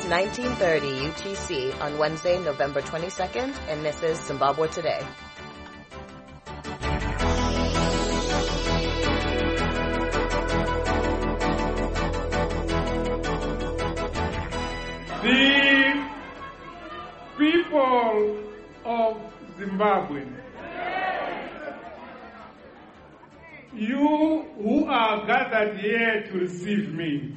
1930 UTC on Wednesday, November 22nd, and this is Zimbabwe Today. The people of Zimbabwe, you who are gathered here to receive me,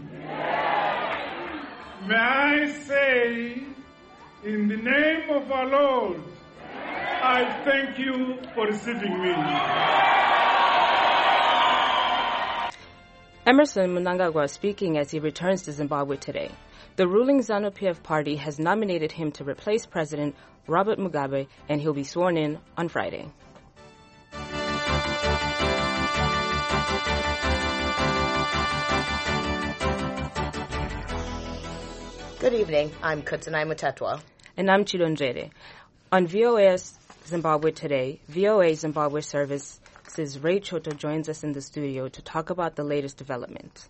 may I say, in the name of our Lord, I thank you for receiving me. Emmerson Mnangagwa speaking as he returns to Zimbabwe today. The ruling ZANU-PF party has nominated him to replace President Robert Mugabe, and he'll be sworn in on Friday. Good evening. I'm Kutanai Mutetwa. And I'm Chidonjere. On VOA's Zimbabwe Today, VOA Zimbabwe Service's Ray Choto joins us in the studio to talk about the latest development.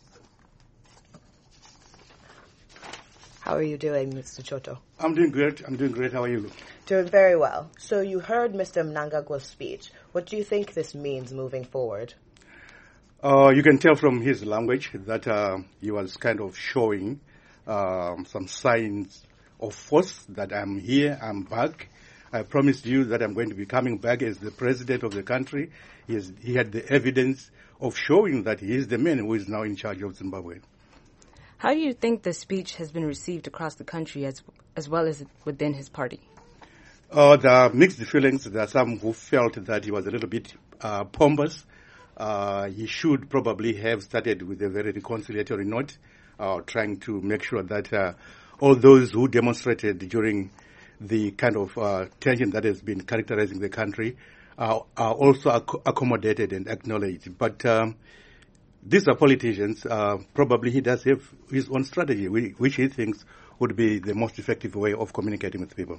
How are you doing, Mr. Choto? I'm doing great. How are you? Doing very well. So you heard Mr. Mnangagwa's speech. What do you think this means moving forward? You can tell from his language that he was kind of showing some signs of force that I'm here, I'm back. I promised you that I'm going to be coming back as the president of the country. He had the evidence of showing that he is the man who is now in charge of Zimbabwe. How do you think the speech has been received across the country as well as within his party? There are mixed feelings. There are some who felt that he was a little bit pompous. He should probably have started with a very reconciliatory note, trying to make sure that all those who demonstrated during the kind of tension that has been characterizing the country are also accommodated and acknowledged. But these are politicians. Probably he does have his own strategy, which he thinks would be the most effective way of communicating with people.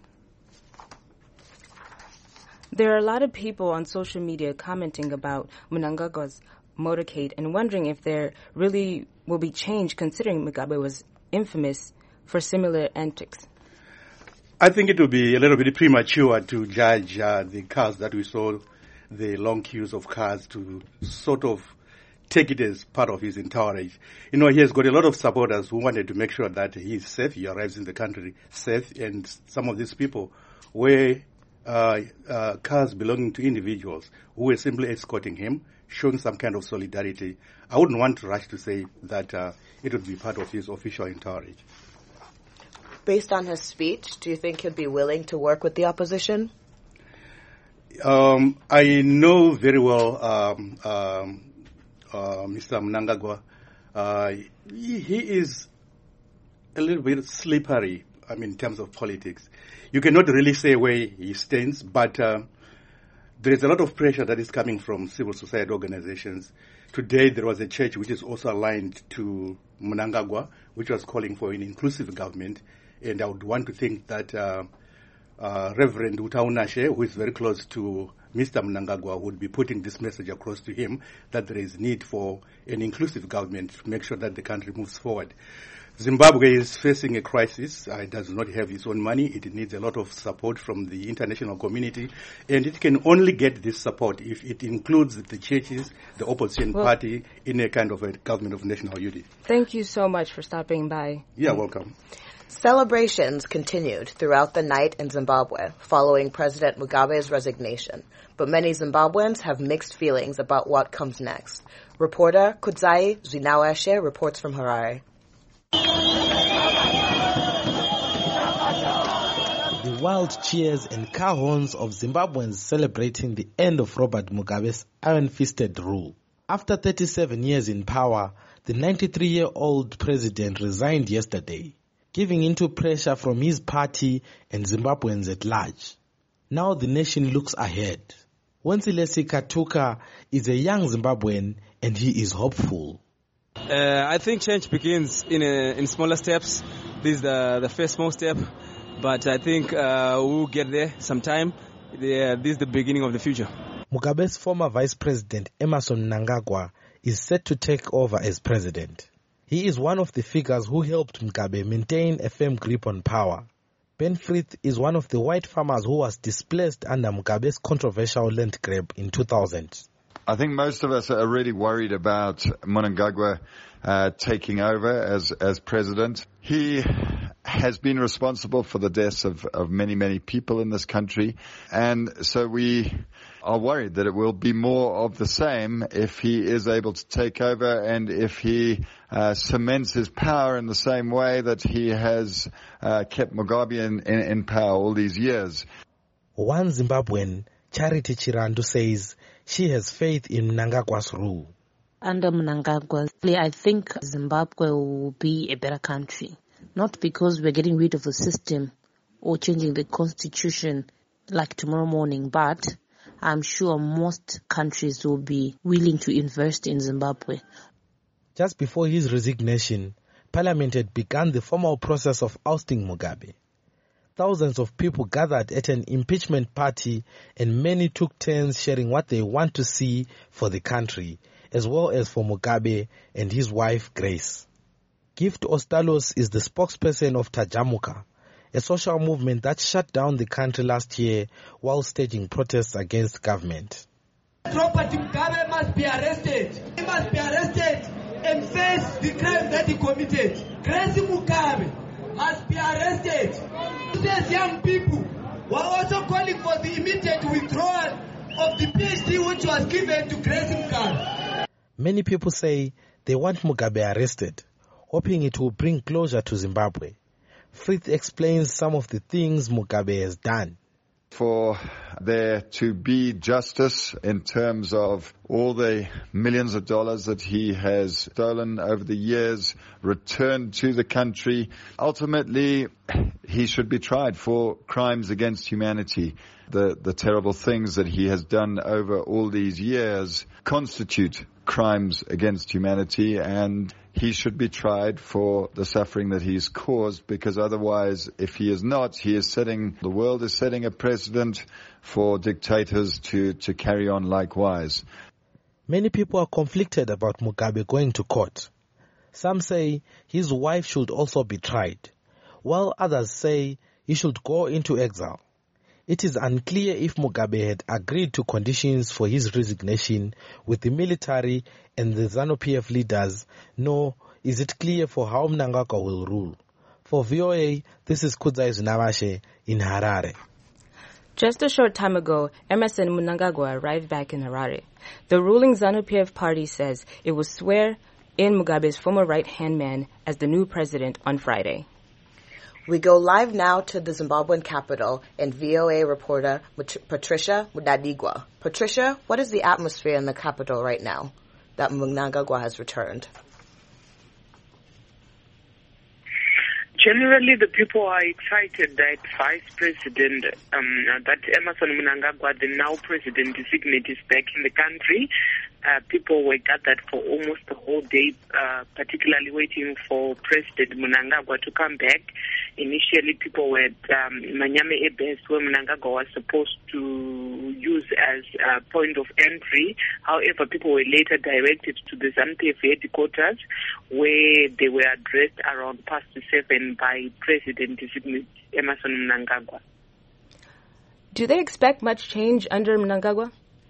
There are a lot of people on social media commenting about Mnangagwa's motorcade and wondering if there really will be change, considering Mugabe was infamous for similar antics. I think it would be a little bit premature to judge the cars that we saw, the long queues of cars, to sort of take it as part of his entourage. You know, he has got a lot of supporters who wanted to make sure that he is safe, he arrives in the country safe, and some of these people were cars belonging to individuals who were simply escorting him, showing some kind of solidarity. I wouldn't want to rush to say that it would be part of his official entourage. Based on his speech, do you think he'd be willing to work with the opposition? I know very well Mr. Mnangagwa. He is a little bit slippery, in terms of politics. You cannot really say where he stands, but there is a lot of pressure that is coming from civil society organizations. Today there was a church which is also aligned to Mnangagwa, which was calling for an inclusive government. And I would want to think that Reverend Utaunashe, who is very close to Mr. Mnangagwa, would be putting this message across to him that there is need for an inclusive government to make sure that the country moves forward. Zimbabwe is facing a crisis. It does not have its own money. It needs a lot of support from the international community. And it can only get this support if it includes the churches, the opposition party, in a kind of a government of national unity. Thank you so much for stopping by. You're welcome. Celebrations continued throughout the night in Zimbabwe following President Mugabe's resignation, but many Zimbabweans have mixed feelings about what comes next. Reporter Kudzai Zwinawashe reports from Harare. The wild cheers and car horns of Zimbabweans celebrating the end of Robert Mugabe's iron-fisted rule. After 37 years in power, the 93-year-old president resigned yesterday, giving into pressure from his party and Zimbabweans at large. Now the nation looks ahead. Wensilesi Katuka is a young Zimbabwean and he is hopeful. I think change begins in smaller steps. This is the first small step, but I think we'll get there sometime. This is the beginning of the future. Mugabe's former vice president Emmerson Mnangagwa is set to take over as president. He is one of the figures who helped Mugabe maintain a firm grip on power. Ben Frith is one of the white farmers who was displaced under Mugabe's controversial land grab in 2000. I think most of us are really worried about Mnangagwa taking over as president. He has been responsible for the deaths of many, many people in this country. And so we are worried that it will be more of the same if he is able to take over and if he cements his power in the same way that he has kept Mugabe in power all these years. One Zimbabwean, Charity Chirandu, says she has faith in Mnangagwa's rule. Under Mnangagwa, I think Zimbabwe will be a better country. Not because we're getting rid of the system or changing the constitution like tomorrow morning, but I'm sure most countries will be willing to invest in Zimbabwe. Just before his resignation, Parliament had begun the formal process of ousting Mugabe. Thousands of people gathered at an impeachment party and many took turns sharing what they want to see for the country, as well as for Mugabe and his wife Grace. Gift Ostalos is the spokesperson of Tajamuka, a social movement that shut down the country last year while staging protests against government. Robert Mugabe must be arrested. He must be arrested and face the crime that he committed. Grace Mugabe must be arrested. These young people were also calling for the immediate withdrawal of the PhD which was given to Grace Mugabe. Many people say they want Mugabe arrested, hoping it will bring closure to Zimbabwe. Frith explains some of the things Mugabe has done. For there to be justice in terms of all the millions of dollars that he has stolen over the years, returned to the country. Ultimately, he should be tried for crimes against humanity. The terrible things that he has done over all these years constitute crimes against humanity, and he should be tried for the suffering that he's caused, because otherwise, if he is not, the world is setting a precedent for dictators to carry on likewise. Many people are conflicted about Mugabe going to court. Some say his wife should also be tried, while others say he should go into exile. It is unclear if Mugabe had agreed to conditions for his resignation with the military and the ZANU-PF leaders, nor is it clear for how Mnangagwa will rule. For VOA, this is Kudzai Zunavashe in Harare. Just a short time ago, Emmerson Mnangagwa arrived back in Harare. The ruling ZANU-PF party says it will swear in Mugabe's former right-hand man as the new president on Friday. We go live now to the Zimbabwean capital and VOA reporter Patricia Mudadigwa. Patricia, what is the atmosphere in the capital right now that Mnangagwa has returned? Generally, the people are excited that Vice President, that Emmerson Mnangagwa, the now President designate, is back in the country. People were gathered for almost the whole day, particularly waiting for President Mnangagwa to come back. Initially, people were at Manyame Air Base, where Mnangagwa was supposed to use as a point of entry. However, people were later directed to the ZANU-PF headquarters, where they were addressed around 7:30 by President-designate Emmerson Mnangagwa. Do they expect much change under Mnangagwa?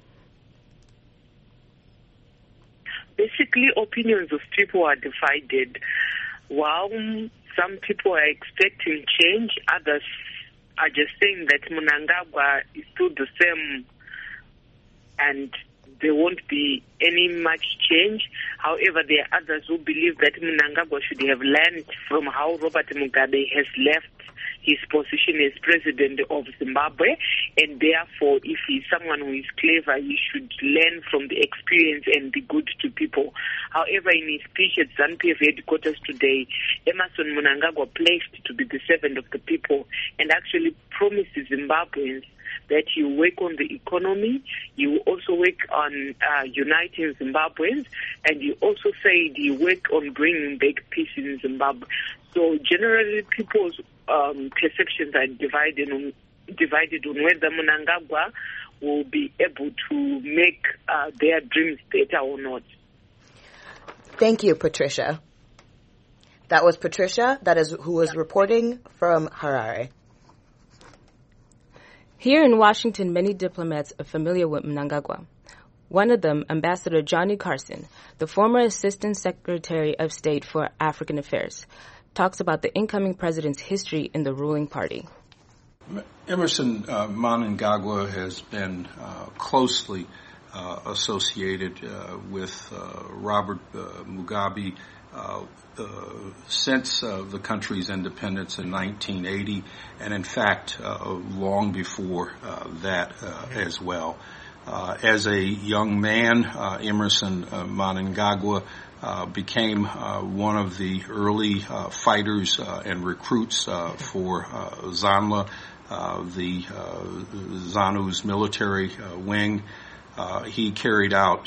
Basically, opinions of people are divided. While some people are expecting change, others are just saying that Mnangagwa is still the same and there won't be any much change. However, there are others who believe that Mnangagwa should have learned from how Robert Mugabe has left his position as president of Zimbabwe, and therefore, if he's someone who is clever, he should learn from the experience and be good to people. However, in his speech at ZANU-PF headquarters today, Emmerson Mnangagwa pledged to be the servant of the people and actually promised the Zimbabweans that he will work on the economy, he will also work on uniting Zimbabweans, and he also said he will work on bringing back peace in Zimbabwe. So generally, people's perceptions are divided on whether Mnangagwa will be able to make their dreams better or not. Thank you, Patricia. That was Patricia, who was reporting from Harare. Here in Washington, many diplomats are familiar with Mnangagwa. One of them, Ambassador Johnny Carson, the former Assistant Secretary of State for African Affairs, talks about the incoming president's history in the ruling party. Emmerson Mnangagwa has been closely associated with Robert Mugabe since the country's independence in 1980, and in fact long before that as well. As a young man, Emmerson Mnangagwa became one of the early fighters and recruits for ZANLA, the ZANU's military wing. He carried out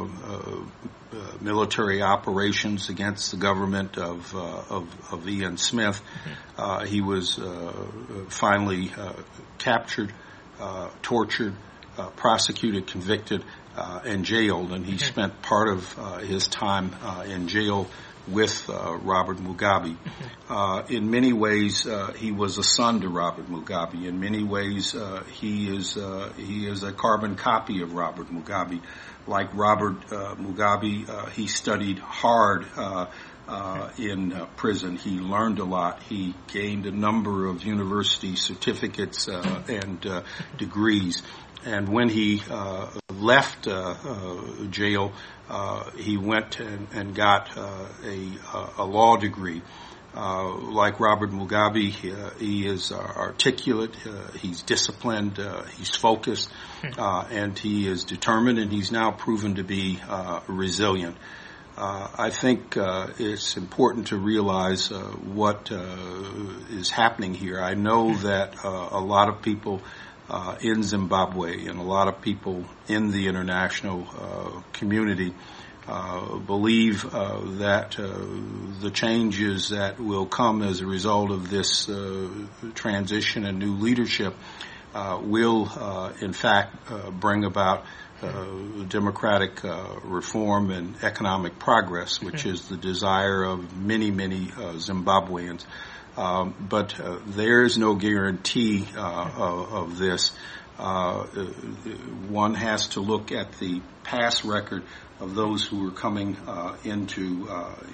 military operations against the government of Ian Smith. He was finally captured, tortured, prosecuted, convicted, and jailed, and he spent part of his time in jail with Robert Mugabe. In many ways, he was a son to Robert Mugabe. In many ways, he is a carbon copy of Robert Mugabe. Like Robert Mugabe, he studied hard in prison. He learned a lot. He gained a number of university certificates and degrees. And when he left jail, he went and got a law degree. Like Robert Mugabe, he is articulate, he's disciplined, he's focused, and he is determined, and he's now proven to be resilient. I think it's important to realize what is happening here. I know that a lot of people in Zimbabwe and a lot of people in the international community believe that the changes that will come as a result of this transition and new leadership will, in fact, bring about democratic reform and economic progress, which is the desire of many, many Zimbabweans. But there is no guarantee of this. One has to look at the past record of those who were coming into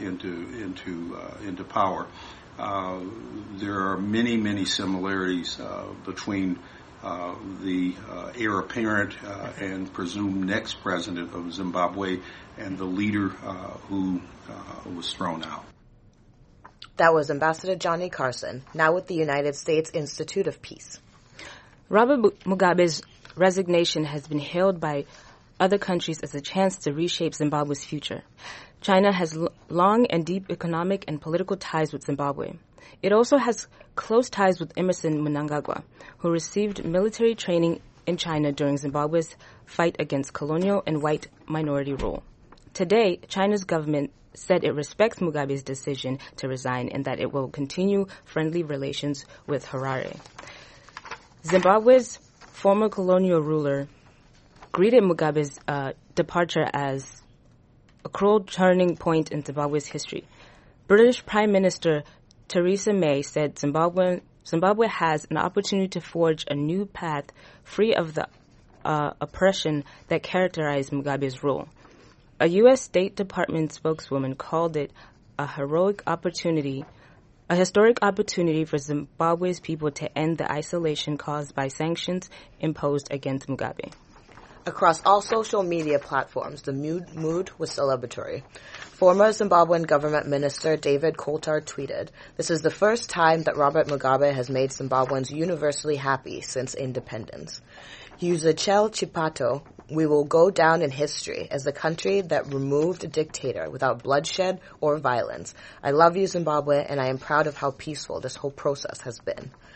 power. There are many similarities between the heir apparent and presumed next president of Zimbabwe and the leader who was thrown out. That was Ambassador Johnny Carson, now with the United States Institute of Peace. Robert Mugabe's resignation has been hailed by other countries as a chance to reshape Zimbabwe's future. China has long and deep economic and political ties with Zimbabwe. It also has close ties with Emmerson Mnangagwa, who received military training in China during Zimbabwe's fight against colonial and white minority rule. Today, China's government said it respects Mugabe's decision to resign and that it will continue friendly relations with Harare. Zimbabwe's former colonial ruler greeted Mugabe's departure as a cruel turning point in Zimbabwe's history. British Prime Minister Theresa May said Zimbabwe has an opportunity to forge a new path free of the oppression that characterized Mugabe's rule. A U.S. State Department spokeswoman called it a historic opportunity for Zimbabwe's people to end the isolation caused by sanctions imposed against Mugabe. Across all social media platforms, the mood was celebratory. Former Zimbabwean government minister David Coulthard tweeted, "This is the first time that Robert Mugabe has made Zimbabweans universally happy since independence. Ezechiel Chipato, we will go down in history as the country that removed a dictator without bloodshed or violence. I love you, Zimbabwe, and I am proud of how peaceful this whole process has been."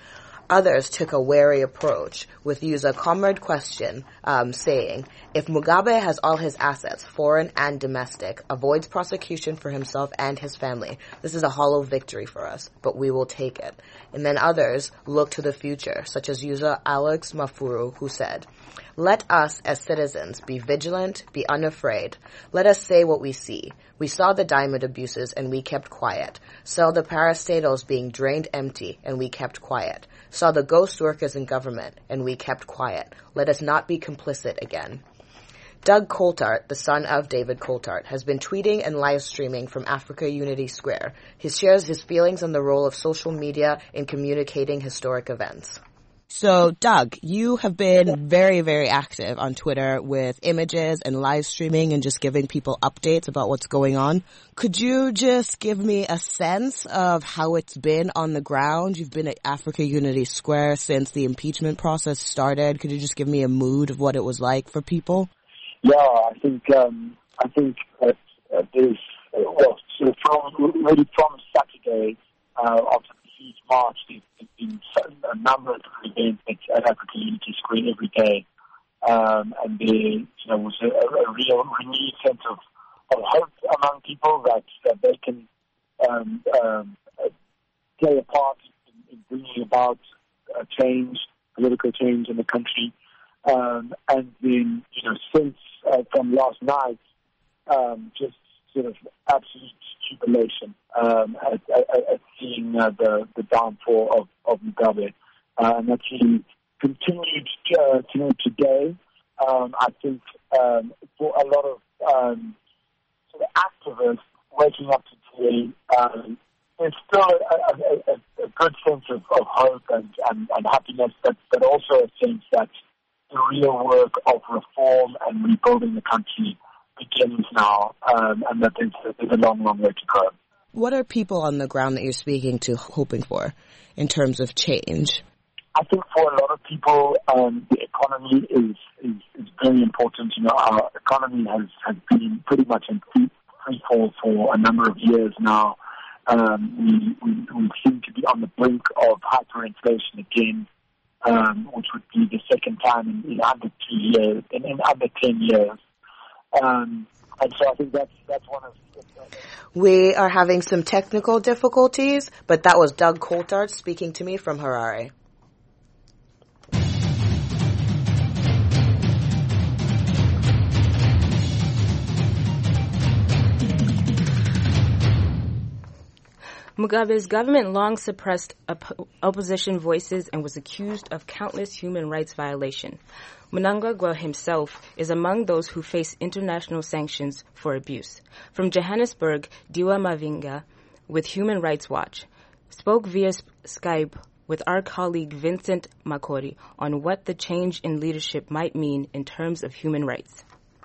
Others took a wary approach, with user Comrade Question saying, if Mugabe has all his assets, foreign and domestic, avoids prosecution for himself and his family, this is a hollow victory for us, but we will take it. And then others look to the future, such as user Alex Mafuru, who said, let us, as citizens, be vigilant, be unafraid. Let us say what we see. We saw the diamond abuses and we kept quiet. Saw the parastatals being drained empty and we kept quiet. Saw the ghost workers in government and we kept quiet. Let us not be complicit again. Doug Coulthart, the son of David Coulthart, has been tweeting and live streaming from Africa Unity Square. He shares his feelings on the role of social media in communicating historic events. So, Doug, you have been very, very active on Twitter with images and live streaming and just giving people updates about what's going on. Could you just give me a sense of how it's been on the ground? You've been at Africa Unity Square since the impeachment process started. Could you just give me a mood of what it was like for people? Yeah, I think that there's, from Saturday, after the huge march, there's been a number of events at Africa Unity Square every day. And there, was a real renewed sense of hope among people that they can play a part in bringing about change, political change in the country. And then, since from last night, just sort of absolute jubilation at seeing the downfall of Mugabe. And actually continued to today. I think for a lot of sort of activists waking up today, there's still a good sense of hope and happiness, but also a sense that the real work of reform and rebuilding the country begins now, and that there's a long, long way to go. What are people on the ground that you're speaking to hoping for in terms of change? I think for a lot of people, the economy is very important. Our economy has been pretty much in free fall for a number of years now. We seem to be on the brink of hyperinflation again, which would be the second time in under 2 years, in under 10 years. And so I think that's one of. We are having some technical difficulties, but that was Doug Coulthart speaking to me from Harare. Mugabe's government long suppressed opposition voices and was accused of countless human rights violations. Mnangagwa himself is among those who face international sanctions for abuse. From Johannesburg, Diwa Mavinga with Human Rights Watch spoke via Skype with our colleague Vincent Makori on what the change in leadership might mean in terms of human rights.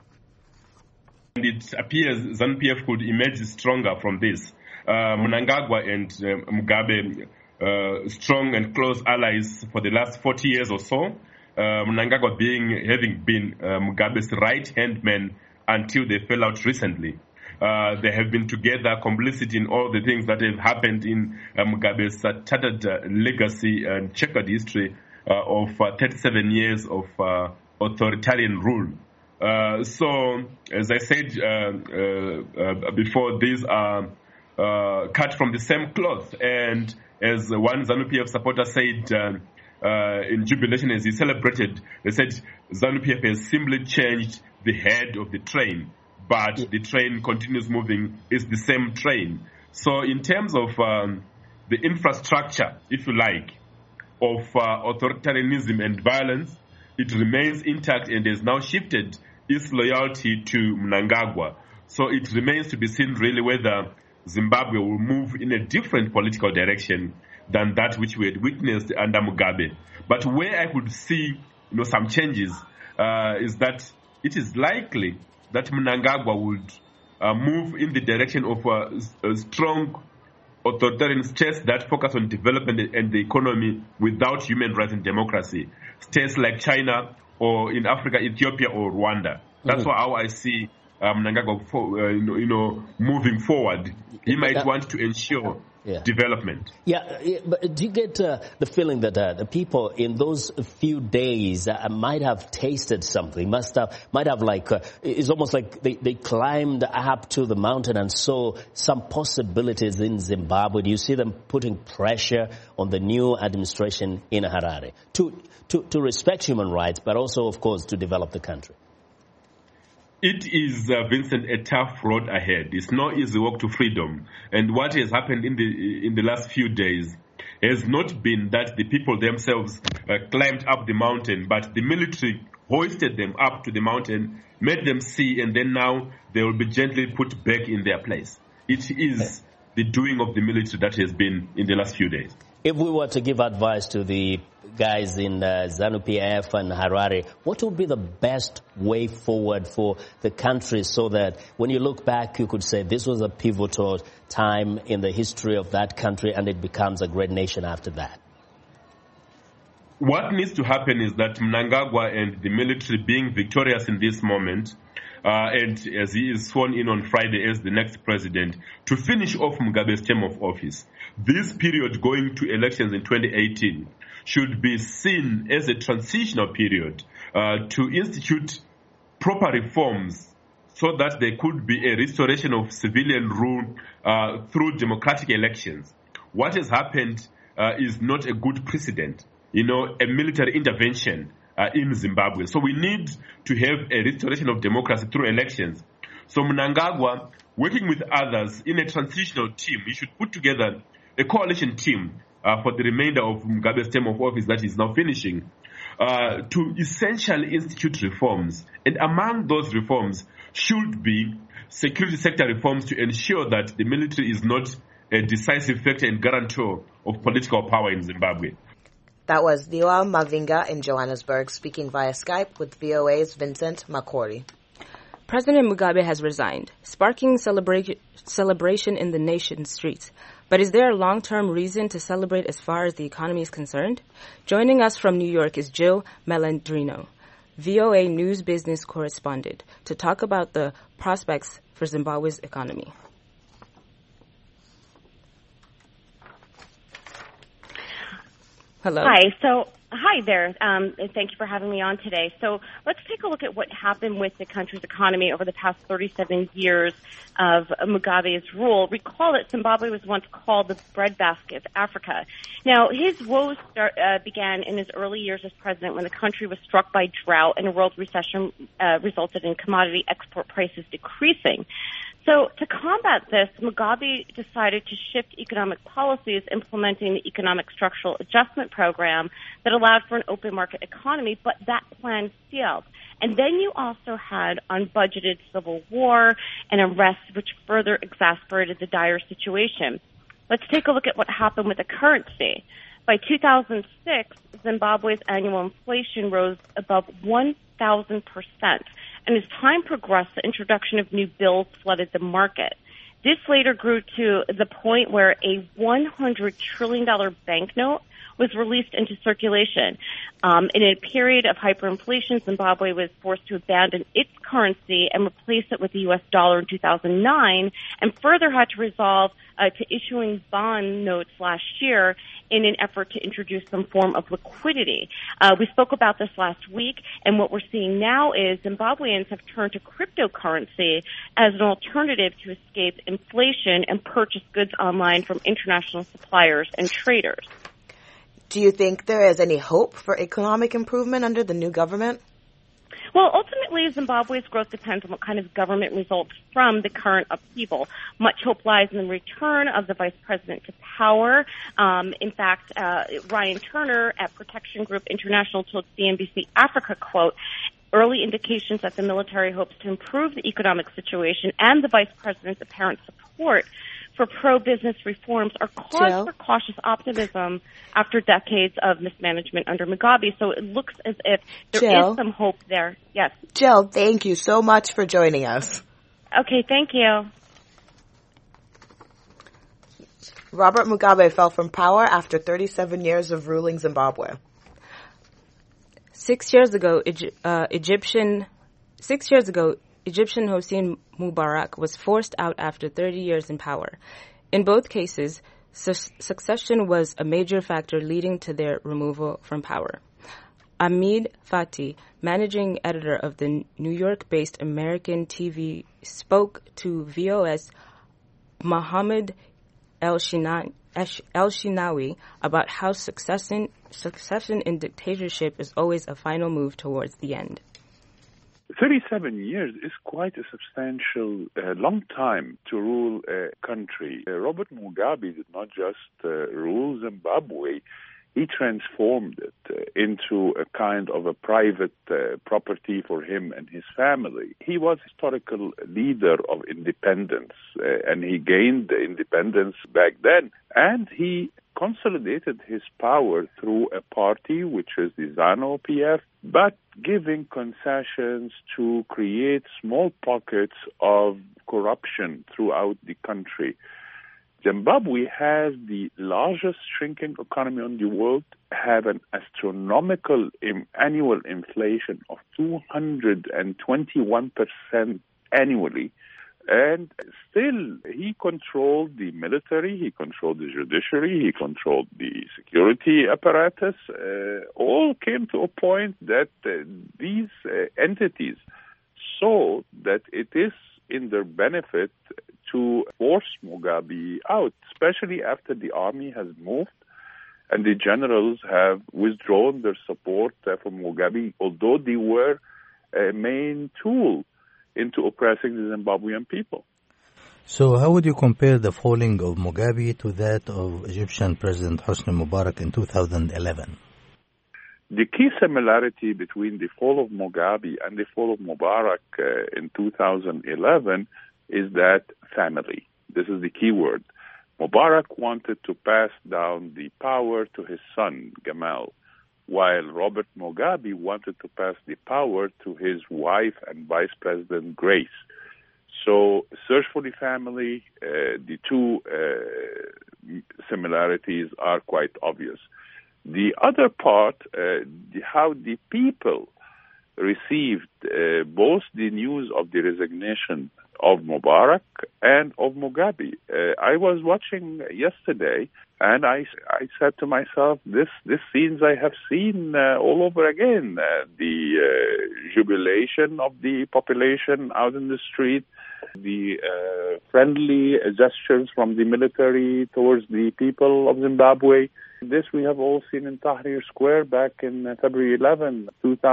It appears ZANU-PF could emerge stronger from this. Mnangagwa and Mugabe, strong and close allies for the last 40 years or so. Mnangagwa having been Mugabe's right-hand man until they fell out recently. They have been together, complicit in all the things that have happened in Mugabe's tattered legacy and checkered history of 37 years of authoritarian rule. So, as I said before, these are cut from the same cloth. And as one ZANU-PF supporter said in jubilation as he celebrated, they said ZANU-PF has simply changed the head of the train, but the train continues moving. It's the same train. So in terms of the infrastructure, if you like, of authoritarianism and violence, it remains intact and has now shifted its loyalty to Mnangagwa. So it remains to be seen really whether Zimbabwe will move in a different political direction than that which we had witnessed under Mugabe. But where I could see, some changes is that it is likely that Mnangagwa would move in the direction of a strong authoritarian states that focus on development and the economy without human rights and democracy. States like China or in Africa, Ethiopia or Rwanda. That's how I see Mnangagwa, moving forward. He might want to ensure development. But do you get the feeling that the people in those few days might have tasted something, might have it's almost like they climbed up to the mountain and saw some possibilities in Zimbabwe? Do you see them putting pressure on the new administration in Harare to respect human rights, but also, of course, to develop the country? It is, Vincent, a tough road ahead. It's no easy walk to freedom. And what has happened in the last few days has not been that the people themselves climbed up the mountain, but the military hoisted them up to the mountain, made them see, and then now they will be gently put back in their place. It is the doing of the military that has been in the last few days. If we were to give advice to the guys in ZANU-PF and Harare, what would be the best way forward for the country so that when you look back, you could say this was a pivotal time in the history of that country and it becomes a great nation after that? What needs to happen is that Mnangagwa and the military being victorious in this moment, and as he is sworn in on Friday as the next president, to finish off Mugabe's term of office. This period going to elections in 2018 should be seen as a transitional period to institute proper reforms so that there could be a restoration of civilian rule through democratic elections. What has happened is not a good precedent, a military intervention in Zimbabwe. So we need to have a restoration of democracy through elections. So Mnangagwa, working with others in a transitional team, he should put together a coalition team for the remainder of Mugabe's term of office that is now finishing, to essentially institute reforms. And among those reforms should be security sector reforms to ensure that the military is not a decisive factor and guarantor of political power in Zimbabwe. That was Liwa Mavinga in Johannesburg speaking via Skype with VOA's Vincent Makori. President Mugabe has resigned, sparking celebration in the nation's streets. But is there a long-term reason to celebrate as far as the economy is concerned? Joining us from New York is Jill Melandrino, VOA News Business correspondent, to talk about the prospects for Zimbabwe's economy. Hello. Hi there. Thank you for having me on today. So let's take a look at what happened with the country's economy over the past 37 years of Mugabe's rule. Recall that Zimbabwe was once called the breadbasket of Africa. Now, his woes began in his early years as president when the country was struck by drought and a world recession resulted in commodity export prices decreasing. So to combat this, Mugabe decided to shift economic policies, implementing the Economic Structural Adjustment Program that allowed for an open market economy, but that plan failed. And then you also had unbudgeted civil war and unrest, which further exasperated the dire situation. Let's take a look at what happened with the currency. By 2006, Zimbabwe's annual inflation rose above 1,000%. And as time progressed, the introduction of new bills flooded the market. This later grew to the point where a $100 trillion banknote was released into circulation. In a period of hyperinflation, Zimbabwe was forced to abandon its currency and replace it with the U.S. dollar in 2009, and further had to resolve to issuing bond notes last year in an effort to introduce some form of liquidity. We spoke about this last week, and what we're seeing now is Zimbabweans have turned to cryptocurrency as an alternative to escape inflation and purchase goods online from international suppliers and traders. Do you think there is any hope for economic improvement under the new government? Well, ultimately, Zimbabwe's growth depends on what kind of government results from the current upheaval. Much hope lies in the return of the vice president to power. In fact, Ryan Turner at Protection Group International told CNBC Africa, quote, early indications that the military hopes to improve the economic situation and the vice president's apparent support for pro-business reforms are cause for cautious optimism after decades of mismanagement under Mugabe. So it looks as if there is some hope there. Yes. Jill, thank you so much for joining us. Okay, thank you. Robert Mugabe fell from power after 37 years of ruling Zimbabwe. 6 years ago, Egyptian Hosni Mubarak was forced out after 30 years in power. In both cases, Succession was a major factor leading to their removal from power. Ahmed Fatih, managing editor of the New York-based American TV, spoke to VOS Mohammed El-Shinawi about how succession in dictatorship is always a final move towards the end. 37 years is quite a substantial, long time to rule a country. Robert Mugabe did not just rule Zimbabwe, he transformed it into a kind of a private property for him and his family. He was a historical leader of independence, and he gained the independence back then. And he consolidated his power through a party, which is the ZANU-PF, but giving concessions to create small pockets of corruption throughout the country. Zimbabwe has the largest shrinking economy in the world, have an astronomical annual inflation of 221% annually. And still, he controlled the military, he controlled the judiciary, he controlled the security apparatus. All came to a point that these entities saw that it is in their benefit to force Mugabe out, especially after the army has moved and the generals have withdrawn their support for Mugabe, although they were a main tool into oppressing the Zimbabwean people. So how would you compare the falling of Mugabe to that of Egyptian President Hosni Mubarak in 2011? The key similarity between the fall of Mugabe and the fall of Mubarak in 2011 is that family. This is the key word. Mubarak wanted to pass down the power to his son, Gamal, while Robert Mugabe wanted to pass the power to his wife and Vice President Grace. So, search for the family, the two similarities are quite obvious. The other part, how the people received both the news of the resignation of Mubarak and of Mugabe. I was watching yesterday, and I said to myself, this scenes I have seen all over again. The jubilation of the population out in the street, the friendly gestures from the military towards the people of Zimbabwe. This we have all seen in Tahrir Square back in February 11,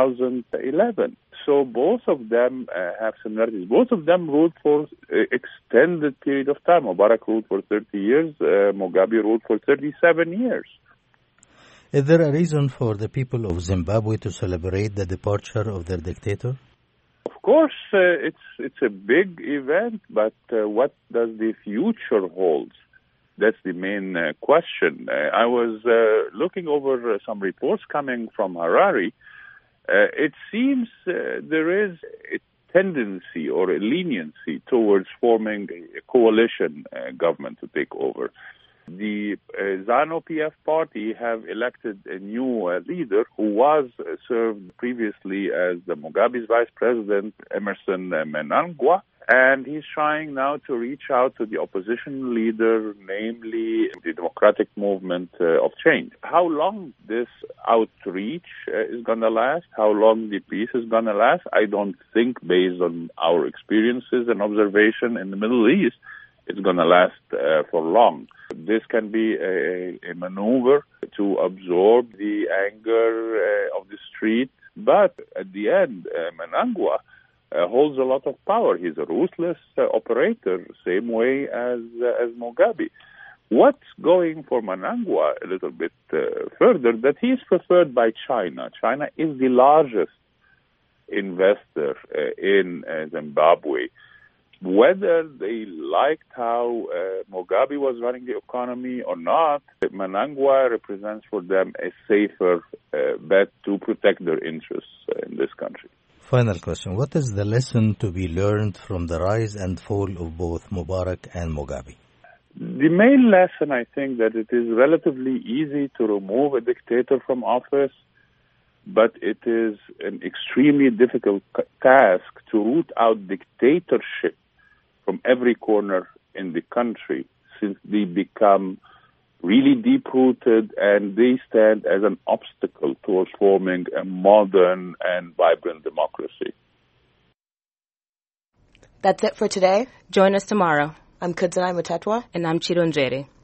2011. So both of them have similarities. Both of them ruled for extended period of time. Mubarak ruled for 30 years. Mugabe ruled for 37 years. Is there a reason for the people of Zimbabwe to celebrate the departure of their dictator? Of course, it's a big event, but what does the future hold? That's the main question. I was looking over some reports coming from Harare. It seems there is a tendency or a leniency towards forming a coalition government to take over. The ZANU-PF party have elected a new leader who was served previously as the Mugabe's vice president, Emmerson Mnangagwa. And he's trying now to reach out to the opposition leader, namely the Democratic Movement of Change. How long this outreach is going to last, how long the peace is going to last, I don't think, based on our experiences and observation in the Middle East, it's going to last for long. This can be a maneuver to absorb the anger of the street, but at the end, Mnangagwa holds a lot of power. He's a ruthless operator, same way as Mugabe. What's going for Mnangagwa a little bit further, that he is preferred by China. China is the largest investor in Zimbabwe. Whether they liked how Mugabe was running the economy or not, Mnangagwa represents for them a safer bet to protect their interests in this country. Final question. What is the lesson to be learned from the rise and fall of both Mubarak and Mugabe? The main lesson, I think, that it is relatively easy to remove a dictator from office, but it is an extremely difficult task to root out dictatorship from every corner in the country, since they become really deep-rooted, and they stand as an obstacle towards forming a modern and vibrant democracy. That's it for today. Join us tomorrow. I'm Kudzai Mutetwa. And I'm Chiro Njeri.